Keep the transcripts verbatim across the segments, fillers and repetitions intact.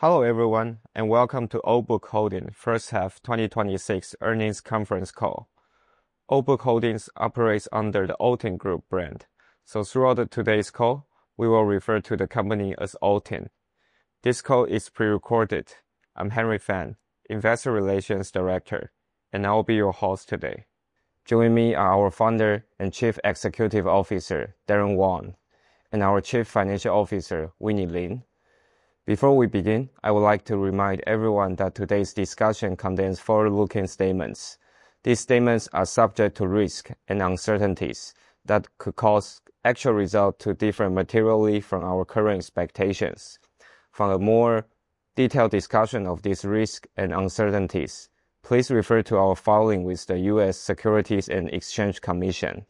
Hello everyone, and welcome to Oldbook Holdings first half twenty twenty-six earnings conference call. Oldbook Holdings operates under the Altin Group brand, so throughout today's call, we will refer to the company as Altin. This call is pre-recorded. I'm Henry Fan, Investor Relations Director, and I will be your host today. Joining me are our founder and Chief Executive Officer, Darren Wang, and our Chief Financial Officer, Winnie Lin. Before we begin, I would like to remind everyone that today's discussion contains forward-looking statements. These statements are subject to risk and uncertainties that could cause actual results to differ materially from our current expectations. For a more detailed discussion of these risks and uncertainties, please refer to our filing with the U S Securities and Exchange Commission.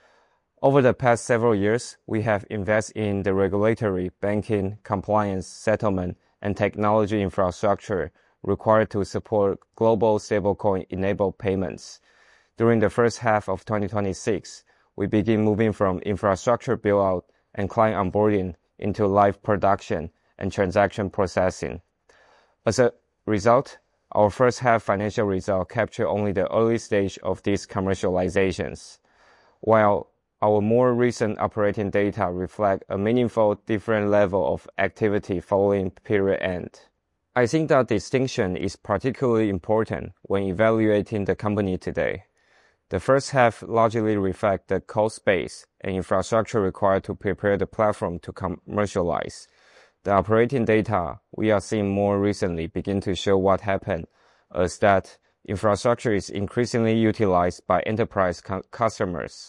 Over the past several years, we have invested in the regulatory, banking, compliance, settlement, and technology infrastructure required to support global stablecoin-enabled payments. During the first half of twenty twenty-six, we begin moving from infrastructure build-out and client onboarding into live production and transaction processing. As a result, our first half financial results capture only the early stage of these commercializations, while our more recent operating data reflect a meaningful different level of activity following period end. I think that distinction is particularly important when evaluating the company today. The first half largely reflect the cost base and infrastructure required to prepare the platform to commercialize. The operating data we are seeing more recently begin to show what happened as that infrastructure is increasingly utilized by enterprise customers.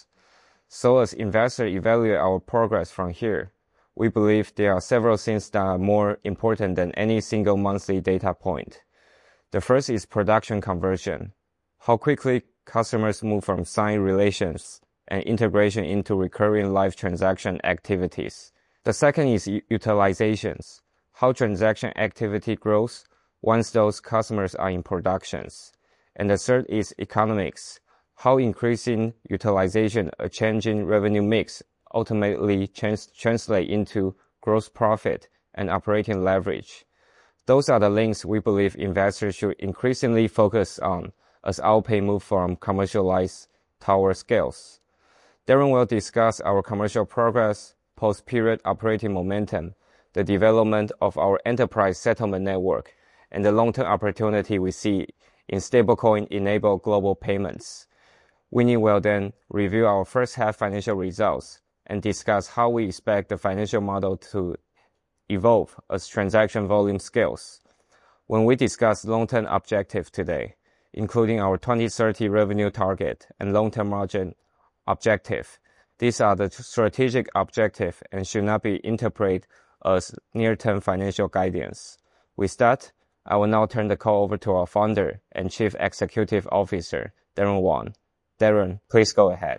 So as investors evaluate our progress from here, we believe there are several things that are more important than any single monthly data point. The first is production conversion, how quickly customers move from signed relations and integration into recurring live transaction activities. The second is utilizations, how transaction activity grows once those customers are in productions. And the third is economics, how increasing utilization, a changing revenue mix ultimately trans translate into gross profit and operating leverage. Those are the links we believe investors should increasingly focus on as OwlPay moves from commercialized toward scales. Darren will discuss our commercial progress, post-period operating momentum, the development of our enterprise settlement network, and the long-term opportunity we see in stablecoin-enabled global payments. Winnie will then review our first half financial results and discuss how we expect the financial model to evolve as transaction volume scales. When we discuss long-term objectives today, including our twenty thirty revenue target and long-term margin objective, these are the strategic objectives and should not be interpreted as near-term financial guidance. With that, I will now turn the call over to our founder and Chief Executive Officer, Darren Wang. Darren, please go ahead.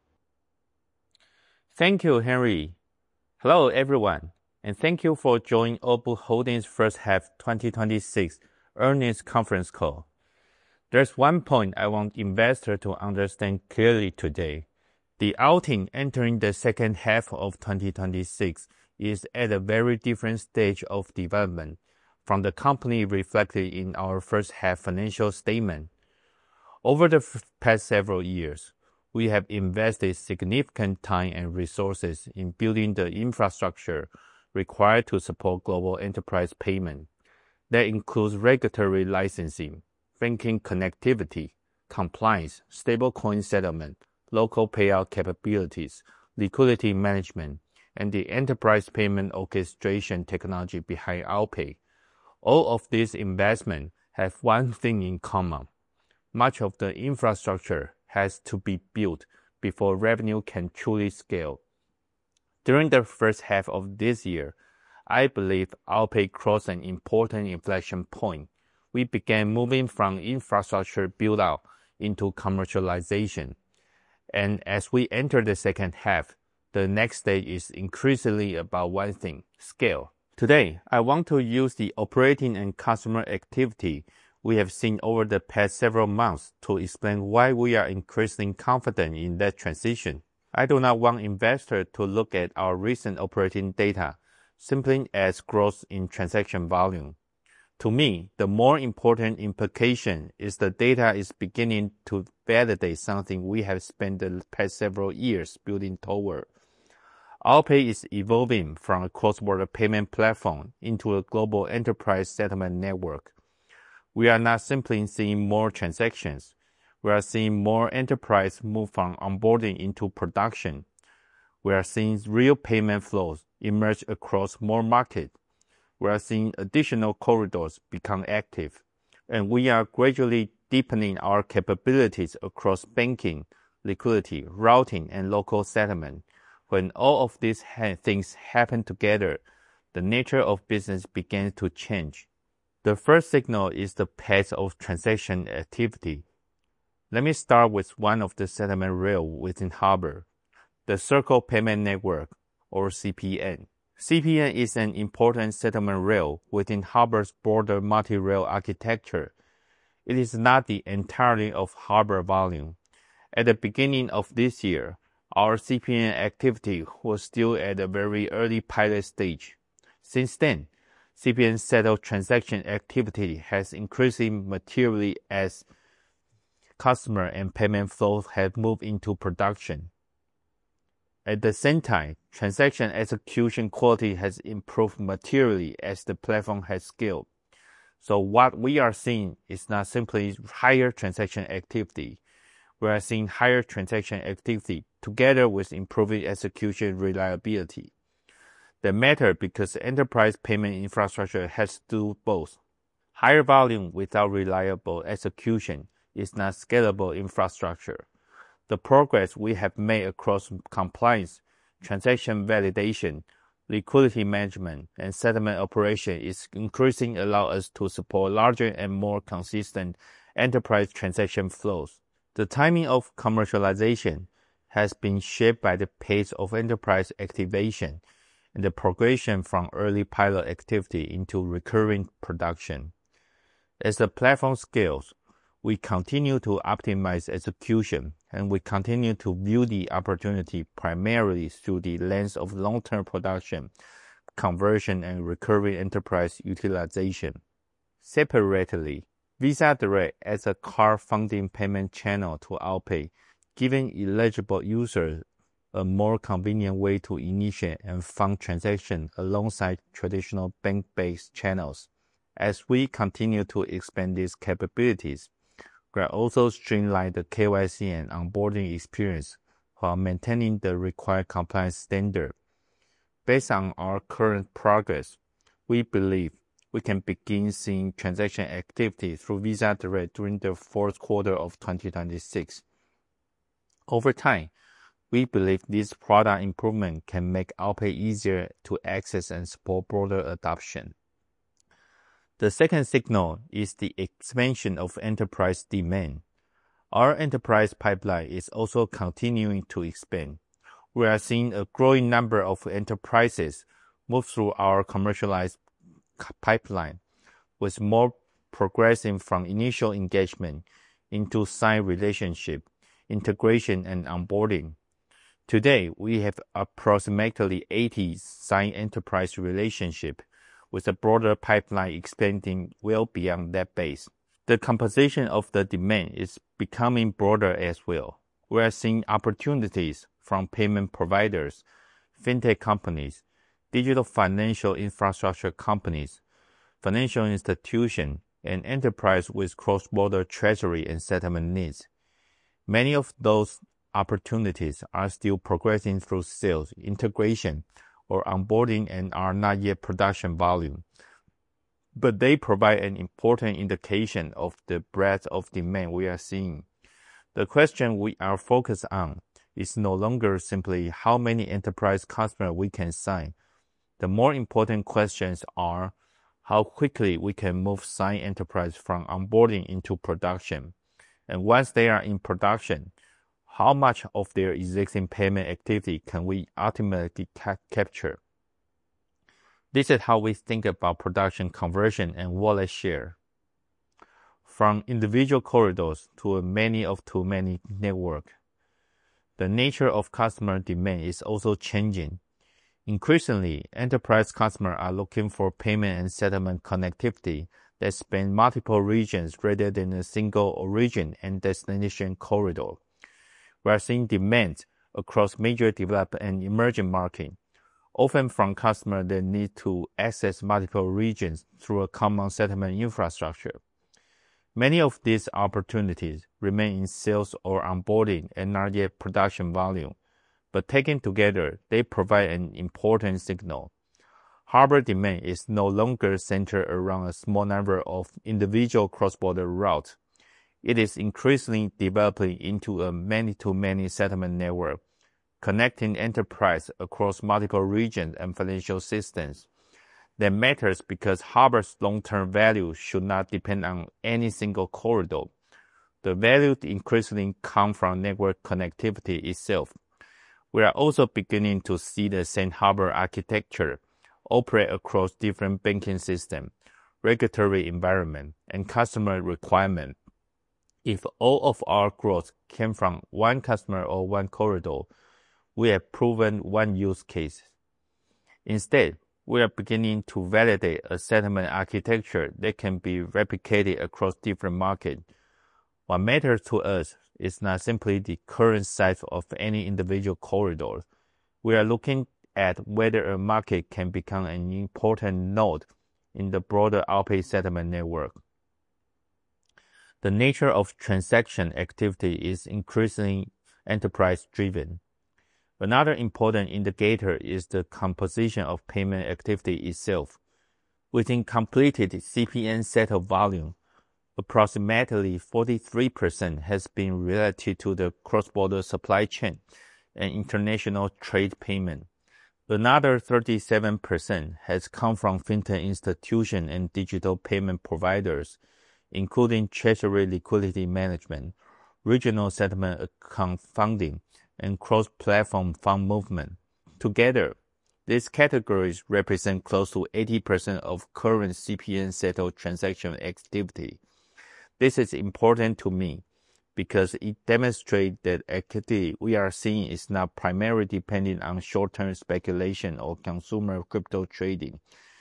Thank you, Henry. Hello, everyone, and thank you for joining Oldbook Holdings first half twenty twenty-six earnings conference call. There's one point I want investors to understand clearly today. The Altin entering the second half of twenty twenty-six is at a very different stage of development from the company reflected in our first half financial statement. Over the past several years, we have invested significant time and resources in building the infrastructure required to support global enterprise payment. That includes regulatory licensing, banking connectivity, compliance, stablecoin settlement, local payout capabilities, liquidity management, and the enterprise payment orchestration technology behind OwlPay. All of these investments have one thing in common. Much of the infrastructure has to be built before revenue can truly scale. During the first half of this year, I believe OwlPay crossed an important inflection point. We began moving from infrastructure build-out into commercialization. And as we enter the second half, the next stage is increasingly about one thing, scale. Today, I want to use the operating and customer activity we have seen over the past several months to explain why we are increasingly confident in that transition. I do not want investors to look at our recent operating data simply as growth in transaction volume. To me, the more important implication is the data is beginning to validate something we have spent the past several years building toward. OwlPay is evolving from a cross-border payment platform into a global enterprise settlement network. We are not simply seeing more transactions. We are seeing more enterprise move from onboarding into production. We are seeing real payment flows emerge across more markets. We are seeing additional corridors become active, and we are gradually deepening our capabilities across banking, liquidity, routing, and local settlement. When all of these ha- things happen together, the nature of business begins to change. The first signal is the pace of transaction activity. Let me start with one of the settlement rails within Harbor, the Circle Payment Network, or C P N. C P N is an important settlement rail within Harbor's broader multi-rail architecture. It is not the entirety of Harbor volume. At the beginning of this year, our C P N activity was still at a very early pilot stage. Since then, C P N settled transaction activity has increased materially as customer and payment flows have moved into production. At the same time, transaction execution quality has improved materially as the platform has scaled. So what we are seeing is not simply higher transaction activity. We are seeing higher transaction activity together with improving execution reliability. That matter because enterprise payment infrastructure has to do both. Higher volume without reliable execution is not scalable infrastructure. The progress we have made across compliance, transaction validation, liquidity management, and settlement operation is increasing allow us to support larger and more consistent enterprise transaction flows. The timing of commercialization has been shaped by the pace of enterprise activation and the progression from early pilot activity into recurring production. As the platform scales, we continue to optimize execution, and we continue to view the opportunity primarily through the lens of long-term production, conversion, and recurring enterprise utilization. Separately, Visa Direct as a card funding payment channel to OwlPay, giving eligible users a more convenient way to initiate and fund transactions alongside traditional bank-based channels. As we continue to expand these capabilities, we are also streamlining the K Y C and onboarding experience while maintaining the required compliance standard. Based on our current progress, we believe we can begin seeing transaction activity through Visa Direct during the fourth quarter of twenty twenty-six. Over time, we believe this product improvement can make OwlPay easier to access and support broader adoption. The second signal is the expansion of enterprise demand. Our enterprise pipeline is also continuing to expand. We are seeing a growing number of enterprises move through our commercialized pipeline, with more progressing from initial engagement into signed relationship, integration, and onboarding. Today, we have approximately eighty signed enterprise relationships, with a broader pipeline expanding well beyond that base. The composition of the demand is becoming broader as well. We are seeing opportunities from payment providers, fintech companies, digital financial infrastructure companies, financial institutions, and enterprise with cross-border treasury and settlement needs. Many of those opportunities are still progressing through sales, integration, or onboarding and are not yet production volume, but they provide an important indication of the breadth of demand we are seeing. The question we are focused on is no longer simply how many enterprise customers we can sign. The more important questions are how quickly we can move signed enterprise from onboarding into production. And once they are in production, how much of their existing payment activity can we ultimately ca- capture? This is how we think about production conversion and wallet share. From individual corridors to a many-of-too-many network, the nature of customer demand is also changing. Increasingly, enterprise customers are looking for payment and settlement connectivity that span multiple regions rather than a single origin and destination corridor. We are seeing demand across major developed and emerging markets, often from customers that need to access multiple regions through a common settlement infrastructure. Many of these opportunities remain in sales or onboarding and not yet production volume, but taken together, they provide an important signal. Harbor demand is no longer centered around a small number of individual cross-border routes. It is increasingly developing into a many-to-many settlement network, connecting enterprise across multiple regions and financial systems. That matters because Harbor's long-term value should not depend on any single corridor. The value increasingly comes from network connectivity itself. We are also beginning to see the same Harbor architecture operate across different banking systems, regulatory environment, and customer requirements. If all of our growth came from one customer or one corridor, we have proven one use case. Instead, we are beginning to validate a settlement architecture that can be replicated across different markets. What matters to us is not simply the current size of any individual corridor. We are looking at whether a market can become an important node in the broader Alipay settlement network. The nature of transaction activity is increasingly enterprise-driven. Another important indicator is the composition of payment activity itself. Within completed C P N settled volume, approximately forty-three percent has been related to the cross-border supply chain and international trade payment. Another thirty-seven percent has come from fintech institutions and digital payment providers, including treasury liquidity management, regional settlement account funding, and cross-platform fund movement. Together, these categories represent close to eighty percent of current C P N settled transaction activity. This is important to me because it demonstrates that activity we are seeing is not primarily dependent on short-term speculation or consumer crypto trading.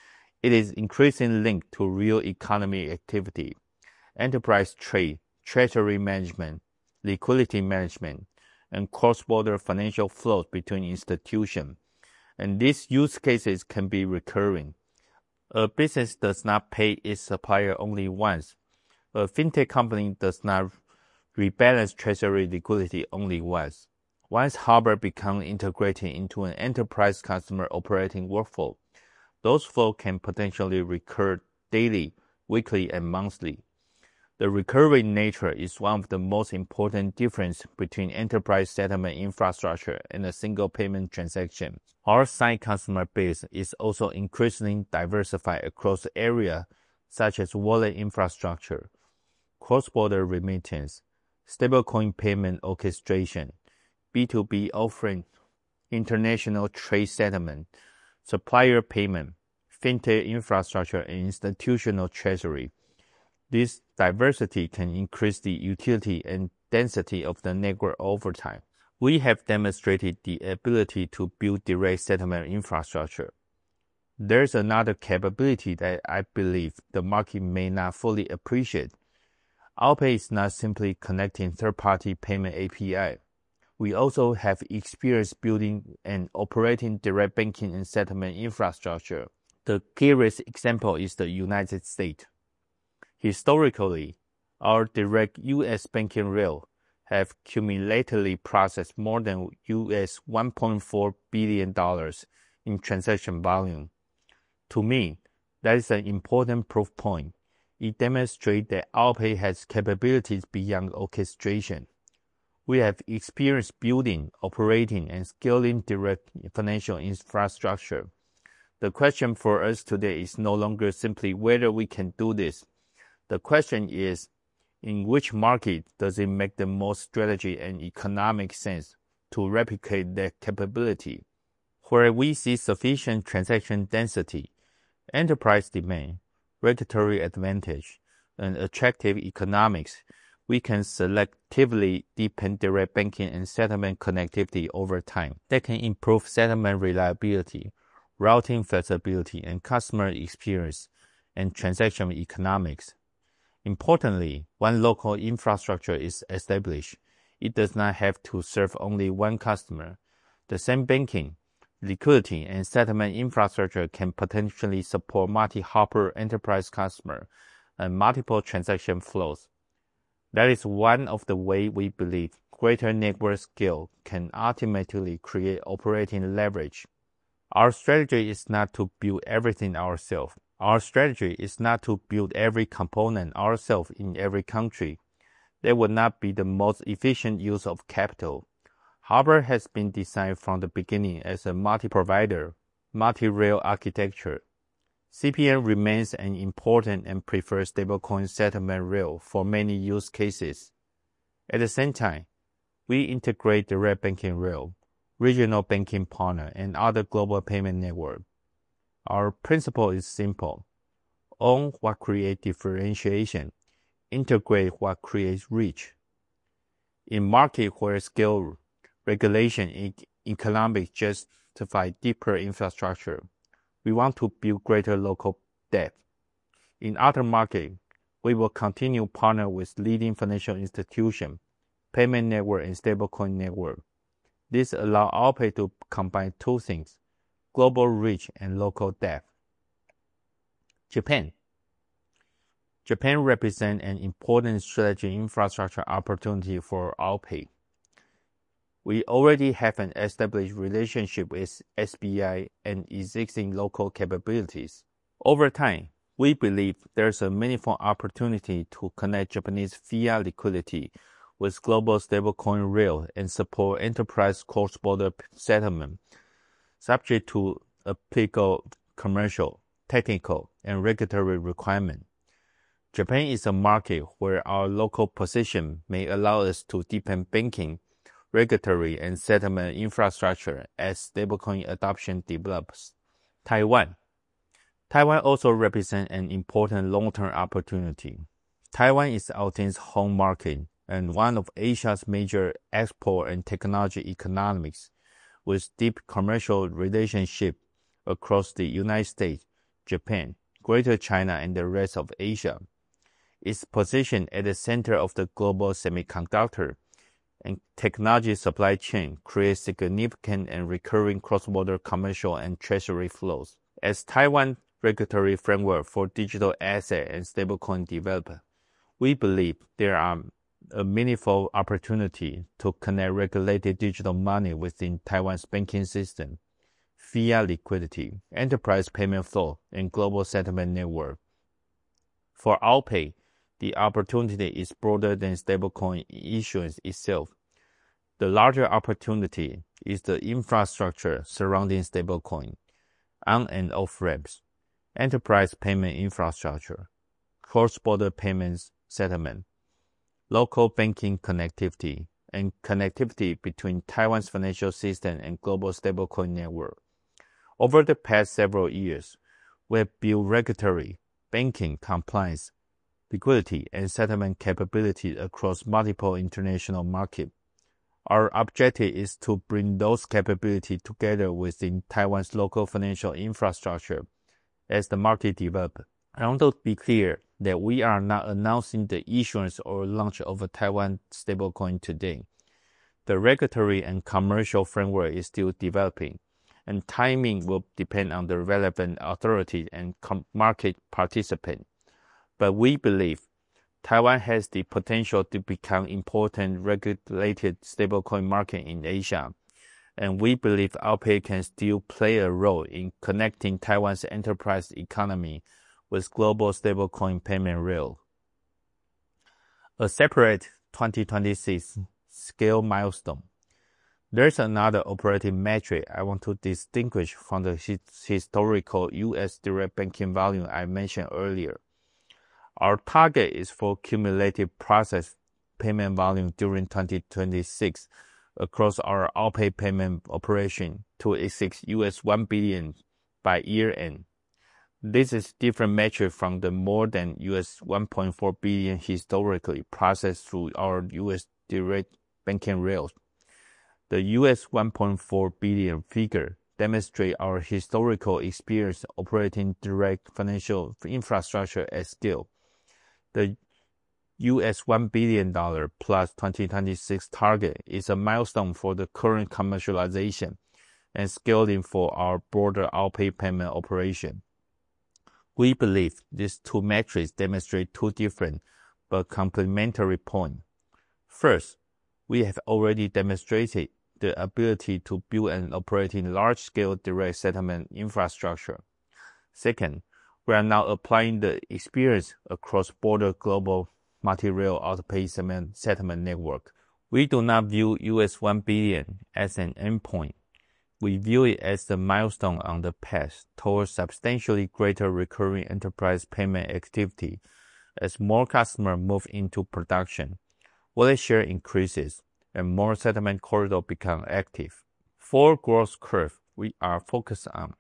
It is increasingly linked to real economy activity, enterprise trade, treasury management, liquidity management, and cross-border financial flows between institutions. And these use cases can be recurring. A business does not pay its supplier only once. A fintech company does not rebalance treasury liquidity only once. Once Harbor becomes integrated into an enterprise customer operating workflow, those flows can potentially recur daily, weekly, and monthly. The recurring nature is one of the most important differences between enterprise settlement infrastructure and a single payment transaction. Our signed customer base is also increasingly diversified across areas such as wallet infrastructure, cross-border remittance, stablecoin payment orchestration, B two B offering, international trade settlement, supplier payment, fintech infrastructure, and institutional treasury. This diversity can increase the utility and density of the network over time. We have demonstrated the ability to build direct settlement infrastructure. There's another capability that I believe the market may not fully appreciate. Alipay is not simply connecting third-party payment A P I. We also have experience building and operating direct banking and settlement infrastructure. The clearest example is the United States. Historically, our direct U S banking rails have cumulatively processed more than U S one point four billion dollars in transaction volume. To me, that is an important proof point. It demonstrates that Alipay has capabilities beyond orchestration. We have experience building, operating, and scaling direct financial infrastructure. The question for us today is no longer simply whether we can do this. The question is, in which market does it make the most strategy and economic sense to replicate that capability? Where we see sufficient transaction density, enterprise demand, regulatory advantage, and attractive economics, we can selectively deepen direct banking and settlement connectivity over time. That can improve settlement reliability, routing flexibility, and customer experience, and transaction economics. Importantly, when local infrastructure is established, it does not have to serve only one customer. The same banking, liquidity, and settlement infrastructure can potentially support multi-hopper enterprise customer and multiple transaction flows. That is one of the ways we believe greater network scale can ultimately create operating leverage. Our strategy is not to build everything ourselves. Our strategy is not to build every component ourselves in every country. That would not be the most efficient use of capital. Hopper has been designed from the beginning as a multi-provider, multi-rail architecture. C P N remains an important and preferred stablecoin settlement rail for many use cases. At the same time, we integrate direct banking rail, regional banking partner, and other global payment network. Our principle is simple. Own what creates differentiation. Integrate what creates reach. In markets where scale, regulation, and economics justify deeper infrastructure, we want to build greater local depth. In other markets, we will continue to partner with leading financial institutions, payment network, and stablecoin network. This allows OwlPay to combine two things, global reach and local depth. Japan. Japan represents an important strategic infrastructure opportunity for OwlPay. We already have an established relationship with S B I and existing local capabilities. Over time, we believe there's a meaningful opportunity to connect Japanese fiat liquidity with global stablecoin rail and support enterprise cross-border settlement, subject to applicable commercial, technical, and regulatory requirements. Japan is a market where our local position may allow us to deepen banking, regulatory, and settlement infrastructure as stablecoin adoption develops. Taiwan. Taiwan also represents an important long-term opportunity. Taiwan is OwlTien's home market and one of Asia's major export and technology economies, with deep commercial relationships across the United States, Japan, Greater China, and the rest of Asia. Its position at the center of the global semiconductor and technology supply chain creates significant and recurring cross-border commercial and treasury flows. As Taiwan's regulatory framework for digital asset and stablecoin develop, we believe there are a meaningful opportunity to connect regulated digital money within Taiwan's banking system, fiat liquidity, enterprise payment flow, and global settlement network. For OwlPay, the opportunity is broader than stablecoin issuance itself. The larger opportunity is the infrastructure surrounding stablecoin, on and off ramps, enterprise payment infrastructure, cross-border payments settlement, local banking connectivity, and connectivity between Taiwan's financial system and global stablecoin network. Over the past several years, we have built regulatory, banking, compliance, liquidity, and settlement capabilities across multiple international markets. Our objective is to bring those capabilities together within Taiwan's local financial infrastructure as the market develops. I want to be clear that we are not announcing the issuance or launch of a Taiwan stablecoin today. The regulatory and commercial framework is still developing, and timing will depend on the relevant authority and market participants. But we believe Taiwan has the potential to become an important regulated stablecoin market in Asia, and we believe OwlPay can still play a role in connecting Taiwan's enterprise economy with global stablecoin payment rail. A separate twenty twenty-six scale milestone. There's another operating metric I want to distinguish from the historical U S direct banking volume I mentioned earlier. Our target is for cumulative processed payment volume during twenty twenty-six across our OwlPay payment operation to exceed U S one billion by year end. This is different metric from the more than U S one point four billion historically processed through our U S direct banking rails. The U S one point four billion figure demonstrate our historical experience operating direct financial infrastructure at scale. The U S one billion dollars plus twenty twenty-six target is a milestone for the current commercialization and scaling for our broader Alipay payment operation. We believe these two metrics demonstrate two different but complementary points. First, we have already demonstrated the ability to build and operate large-scale direct settlement infrastructure. Second, we are now applying the experience across border global multi-rail Alipay settlement network. We do not view U S one billion dollars as an endpoint. We view it as the milestone on the path towards substantially greater recurring enterprise payment activity. As more customers move into production, wallet share increases, and more settlement corridors become active. Four growth curves we are focused on.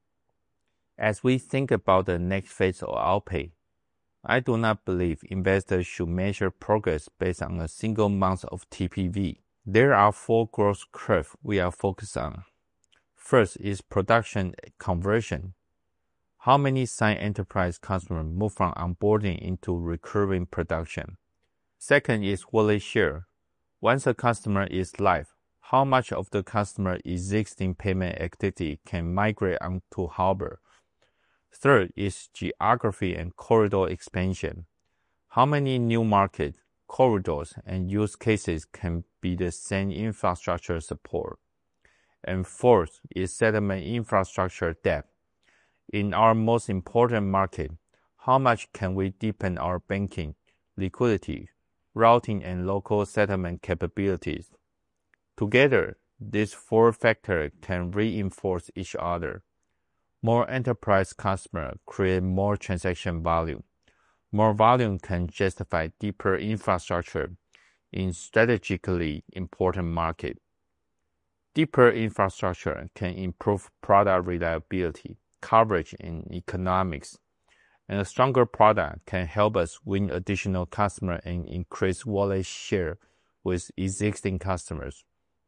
As we think about the next phase of Alipay, I do not believe investors should measure progress based on a single month of T P V. There are four growth curves we are focused on. First is production conversion. How many signed enterprise customers move from onboarding into recurring production? Second is wallet share. Once a customer is live, how much of the customer's existing payment activity can migrate onto Harbor? Third is geography and corridor expansion. How many new markets, corridors, and use cases can be the same infrastructure support? And fourth is settlement infrastructure depth. In our most important market, how much can we deepen our banking, liquidity, routing, and local settlement capabilities? Together, these four factors can reinforce each other. More enterprise customers create more transaction volume. More volume can justify deeper infrastructure in strategically important markets. Deeper infrastructure can improve product reliability, coverage, and economics. And a stronger product can help us win additional customers and increase wallet share with existing customers.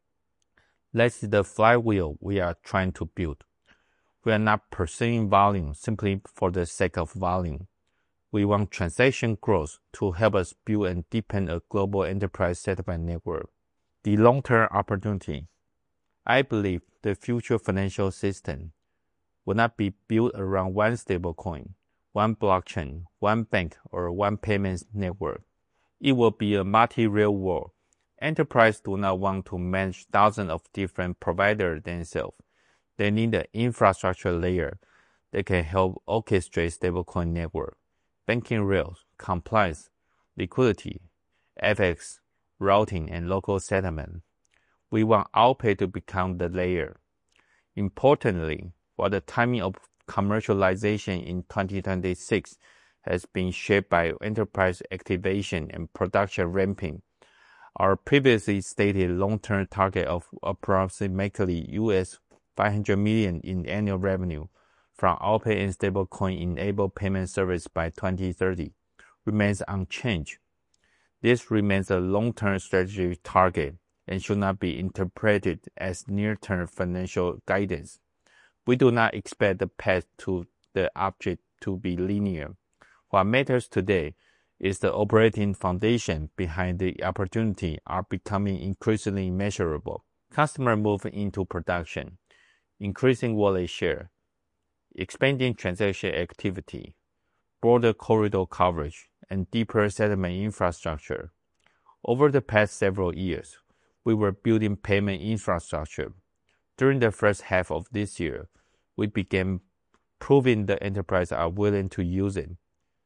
That's the flywheel we are trying to build. We are not pursuing volume simply for the sake of volume. We want transaction growth to help us build and deepen a global enterprise settlement network. The long-term opportunity. I believe the future financial system will not be built around one stablecoin, one blockchain, one bank, or one payments network. It will be a multi-rail world. Enterprises do not want to manage thousands of different providers themselves. They need an infrastructure layer that can help orchestrate stablecoin network, banking rails, compliance, liquidity, F X, routing, and local settlement. We want Alipay to become the layer. Importantly, while the timing of commercialization in twenty twenty-six has been shaped by enterprise activation and production ramping, our previously stated long-term target of approximately U S five hundred million dollars in annual revenue from Alipay and stablecoin-enabled payment service by twenty thirty remains unchanged. This remains a long-term strategic target and should not be interpreted as near-term financial guidance. We do not expect the path to the object to be linear. What matters today is the operating foundation behind the opportunity are becoming increasingly measurable. Customers move into production, increasing wallet share, expanding transaction activity, broader corridor coverage, and deeper settlement infrastructure. Over the past several years, we were building payment infrastructure. During the first half of this year, we began proving the enterprise are willing to use it.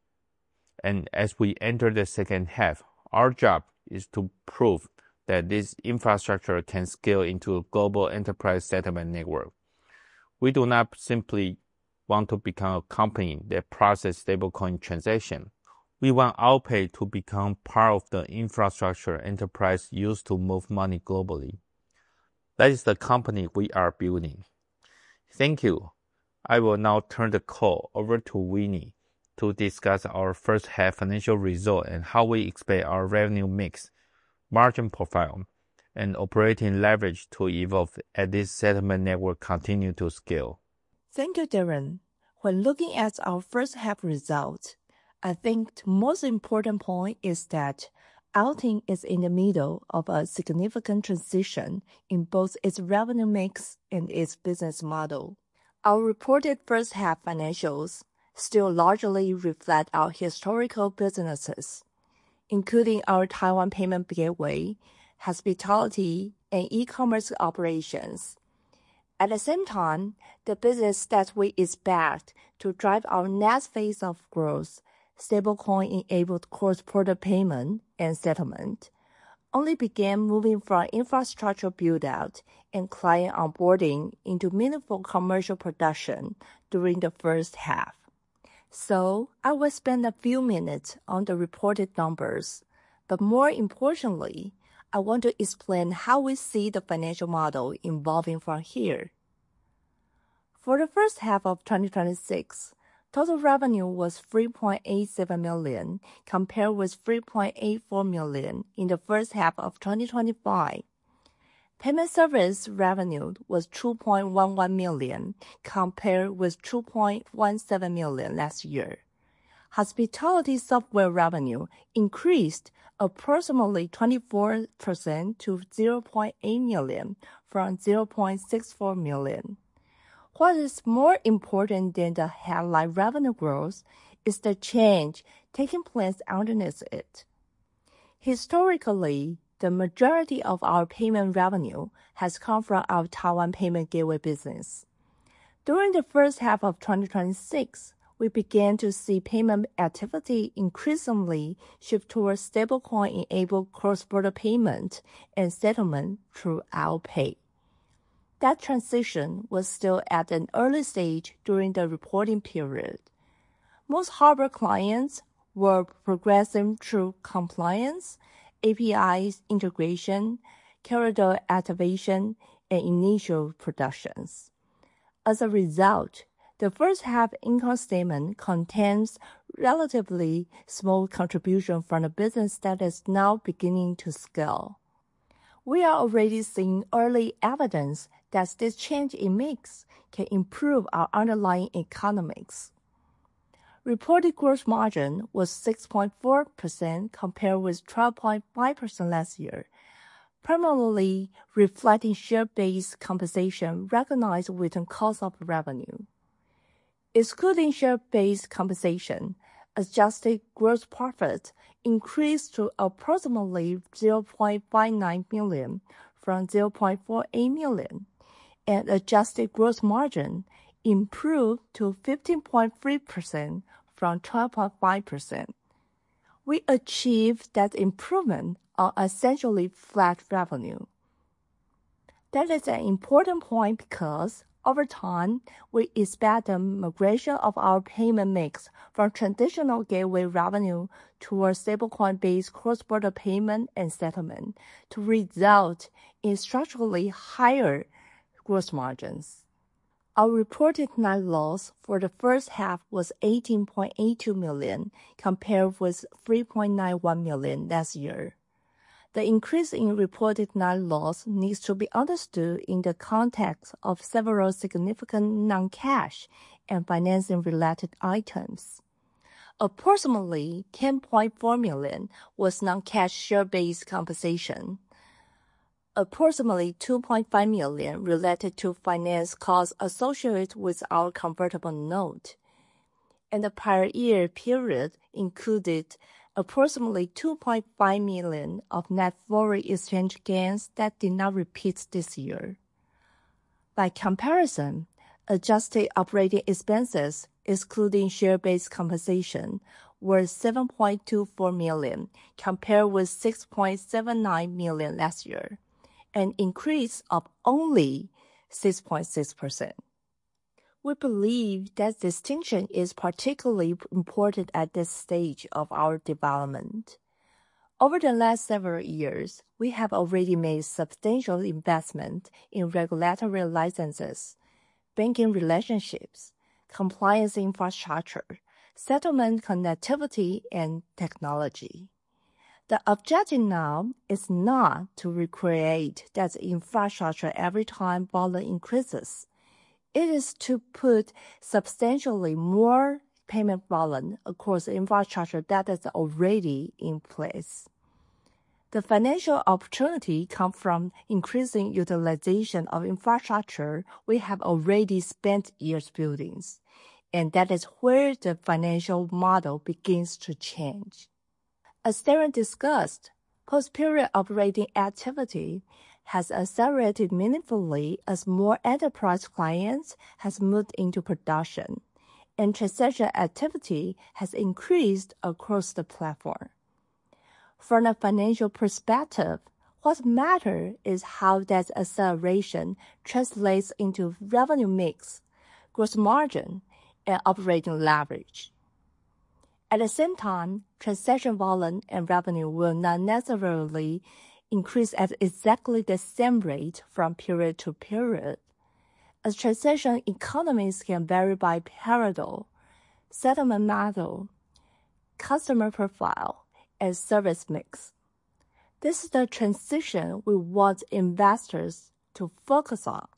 And as we enter the second half, our job is to prove that this infrastructure can scale into a global enterprise settlement network. We do not simply want to become a company that processes stablecoin transactions. We want Alipay to become part of the infrastructure enterprise use to move money globally. That is the company we are building. Thank you. I will now turn the call over to Winnie to discuss our first half financial result and how we expect our revenue mix, margin profile, and operating leverage to evolve as this settlement network continue to scale. Thank you, Darren. When looking at our first half results, I think the most important point is that Outing is in the middle of a significant transition in both its revenue mix and its business model. Our reported first half financials still largely reflect our historical businesses, including our Taiwan payment gateway, hospitality, and e-commerce operations. At the same time, the business that we expect to drive our next phase of growth, stablecoin-enabled cross-border payment and settlement, only began moving from infrastructure build-out and client onboarding into meaningful commercial production during the first half. So, I will spend a few minutes on the reported numbers, but more importantly, I want to explain how we see the financial model evolving from here. For the first half of twenty twenty-six, total revenue was three point eight seven million dollars compared with three point eight four million dollars in the first half of twenty twenty-five. Payment service revenue was two point one one million dollars compared with two point one seven million dollars last year. Hospitality software revenue increased approximately twenty-four percent to zero point eight million dollars from zero point six four million dollars. What is more important than the headline revenue growth is the change taking place underneath it. Historically, the majority of our payment revenue has come from our Taiwan payment gateway business. During the first half of twenty twenty-six, we began to see payment activity increasingly shift towards stablecoin-enabled cross-border payment and settlement through OutPay. That transition was still at an early stage during the reporting period. Most hardware clients were progressing through compliance, A P Is integration, corridor activation, and initial productions. As a result, the first half income statement contains relatively small contribution from a business that is now beginning to scale. We are already seeing early evidence that this change in mix can improve our underlying economics. Reported gross margin was six point four percent compared with twelve point five percent last year, primarily reflecting share-based compensation recognized within cost of revenue. Excluding share-based compensation, adjusted gross profit increased to approximately zero point five nine million dollars from zero point four eight million dollars, and adjusted gross margin improved to fifteen point three percent from twelve point five percent. We achieved that improvement on essentially flat revenue. That is an important point because over time, we expect the migration of our payment mix from traditional gateway revenue towards stablecoin-based cross-border payment and settlement to result in structurally higher gross margins. Our reported net loss for the first half was eighteen point eight two million dollars compared with three point nine one million dollars last year. The increase in reported net loss needs to be understood in the context of several significant non-cash and financing-related items. Approximately ten point four million dollars was non-cash share-based compensation. Approximately two point five million dollars related to finance costs associated with our convertible note, and the prior year period included approximately two point five million dollars of net foreign exchange gains that did not repeat this year. By comparison, adjusted operating expenses, excluding share-based compensation, were seven point two four million dollars compared with six point seven nine million dollars last year, an increase of only six point six percent. We believe that distinction is particularly important at this stage of our development. Over the last several years, we have already made substantial investment in regulatory licenses, banking relationships, compliance infrastructure, settlement connectivity, and technology. The objective now is not to recreate that infrastructure every time volume increases. It is to put substantially more payment volume across the infrastructure that is already in place. The financial opportunity comes from increasing utilization of infrastructure we have already spent years building, and that is where the financial model begins to change. As Darren discussed, post-period operating activity has accelerated meaningfully as more enterprise clients has moved into production, and transaction activity has increased across the platform. From a financial perspective, what matters is how that acceleration translates into revenue mix, gross margin, and operating leverage. At the same time, transaction volume and revenue will not necessarily increase at exactly the same rate from period to period, as transaction economies can vary by period, settlement model, customer profile, and service mix. This is the transition we want investors to focus on.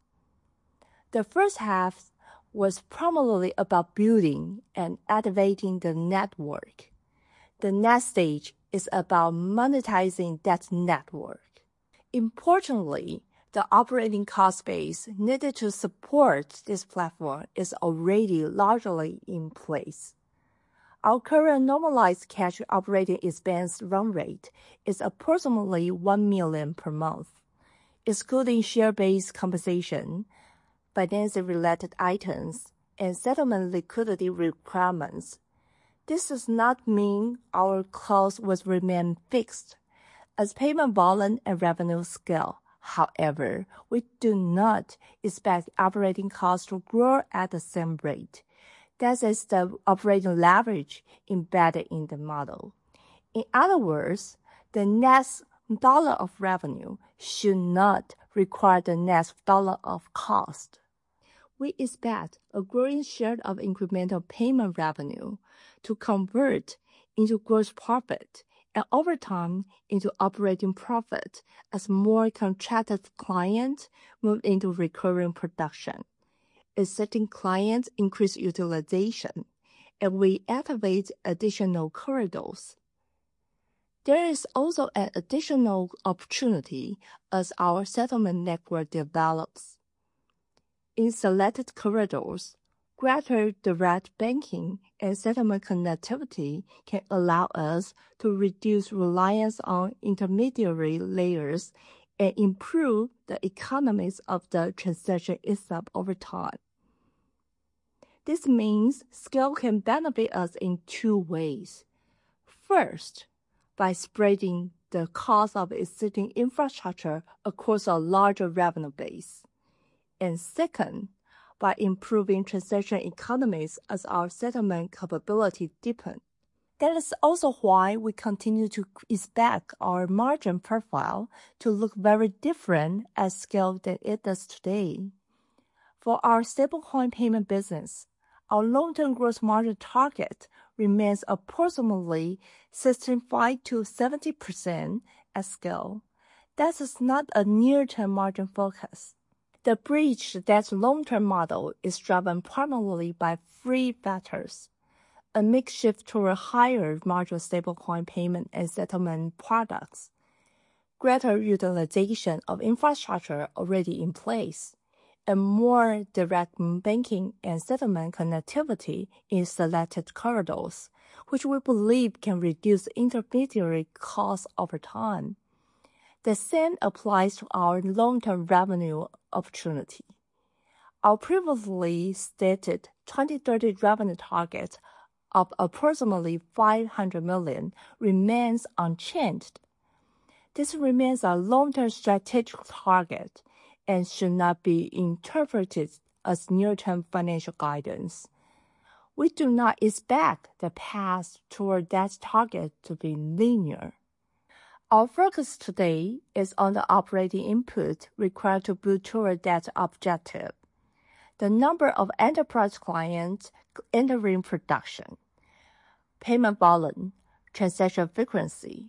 The first half was primarily about building and activating the network. The next stage is about monetizing that network. Importantly, the operating cost base needed to support this platform is already largely in place. Our current normalized cash operating expense run rate is approximately one million dollars per month, excluding share-based compensation, financing-related items, and settlement liquidity requirements. This does not mean our costs will remain fixed as payment volume and revenue scale. However, we do not expect operating costs to grow at the same rate. That is the operating leverage embedded in the model. In other words, the next dollar of revenue should not require the next dollar of cost. We expect a growing share of incremental payment revenue to convert into gross profit and over time into operating profit as more contracted clients move into recurring production. Existing clients increase utilization, and we activate additional corridors. There is also an additional opportunity as our settlement network develops. In selected corridors, greater direct banking and settlement connectivity can allow us to reduce reliance on intermediary layers and improve the economies of the transaction itself over time. This means scale can benefit us in two ways. First, by spreading the cost of existing infrastructure across a larger revenue base. And second, by improving transaction economies as our settlement capability deepen. That is also why we continue to expect our margin profile to look very different at scale than it does today. For our stablecoin payment business, our long-term gross margin target remains approximately sixty-five to seventy percent at scale. That is not a near-term margin focus. The bridge to that long-term model is driven primarily by three factors: a mix shift toward higher margin stablecoin payment and settlement products, greater utilization of infrastructure already in place, and more direct banking and settlement connectivity in selected corridors, which we believe can reduce intermediary costs over time. The same applies to our long-term revenue opportunity. Our previously stated twenty thirty revenue target of approximately five hundred million dollars remains unchanged. This remains a long-term strategic target and should not be interpreted as near-term financial guidance. We do not expect the path toward that target to be linear. Our focus today is on the operating input required to build toward that objective. The number of enterprise clients entering production, payment volume, transaction frequency,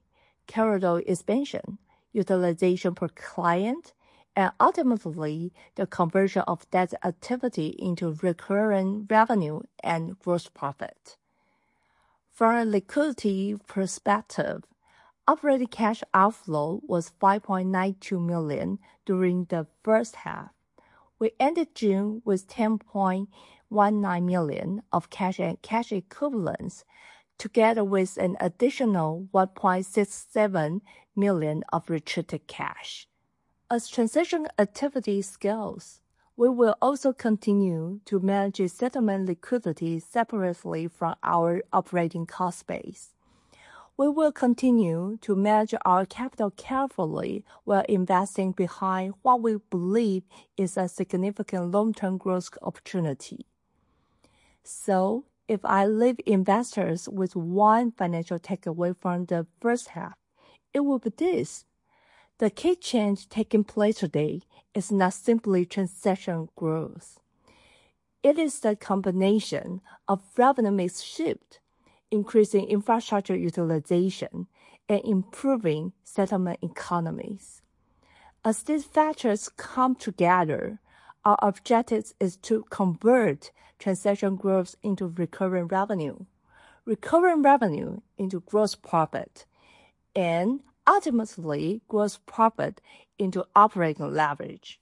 capital expansion, utilization per client, and ultimately the conversion of that activity into recurring revenue and gross profit. From a liquidity perspective, operating cash outflow was five point nine two million dollars during the first half. We ended June with ten point one nine million dollars of cash and cash equivalents, together with an additional one point six seven million dollars of restricted cash. As transaction activity scales, we will also continue to manage settlement liquidity separately from our operating cost base. We will continue to manage our capital carefully while investing behind what we believe is a significant long-term growth opportunity. So, if I leave investors with one financial takeaway from the first half, it will be this. The key change taking place today is not simply transaction growth. It is the combination of revenue mix shift, increasing infrastructure utilization, and improving settlement economies. As these factors come together, our objective is to convert transaction growth into recurring revenue, recurring revenue into gross profit, and ultimately gross profit into operating leverage.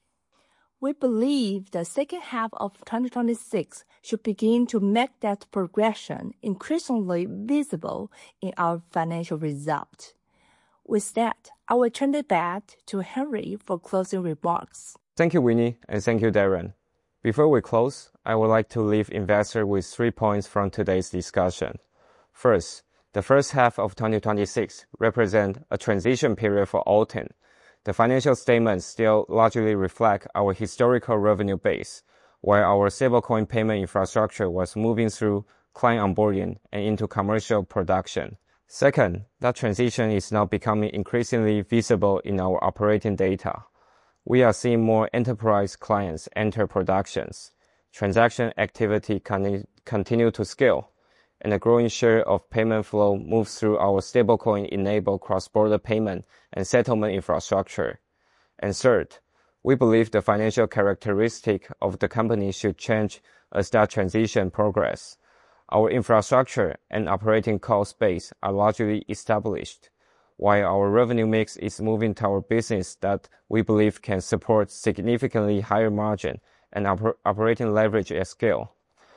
We believe the second half of twenty twenty-six should begin to make that progression increasingly visible in our financial results. With that, I will turn it back to Henry for closing remarks. Thank you, Winnie, and thank you, Darren. Before we close, I would like to leave investors with three points from today's discussion. First, the first half of twenty twenty-six represents a transition period for Altin. The financial statements still largely reflect our historical revenue base, while our stablecoin payment infrastructure was moving through client onboarding and into commercial production. Second, that transition is now becoming increasingly visible in our operating data. We are seeing more enterprise clients enter productions. Transaction activity con- continue to scale, and a growing share of payment flow moves through our stablecoin-enabled cross-border payment and settlement infrastructure. And third, we believe the financial characteristic of the company should change as that transition progresses. Our infrastructure and operating cost base are largely established, while our revenue mix is moving toward business that we believe can support significantly higher margin and oper- operating leverage at scale.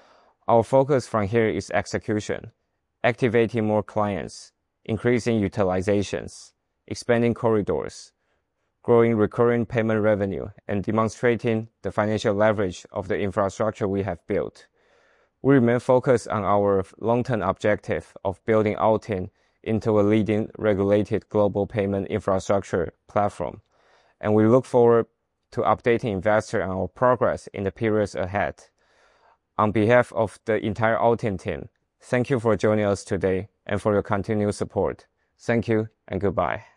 Our focus from here is execution, activating more clients, increasing utilizations, expanding corridors, growing recurring payment revenue, and demonstrating the financial leverage of the infrastructure we have built. We remain focused on our long-term objective of building Altin into a leading regulated global payment infrastructure platform, and we look forward to updating investors on our progress in the periods ahead. On behalf of the entire Altin team, thank you for joining us today and for your continued support. Thank you and goodbye.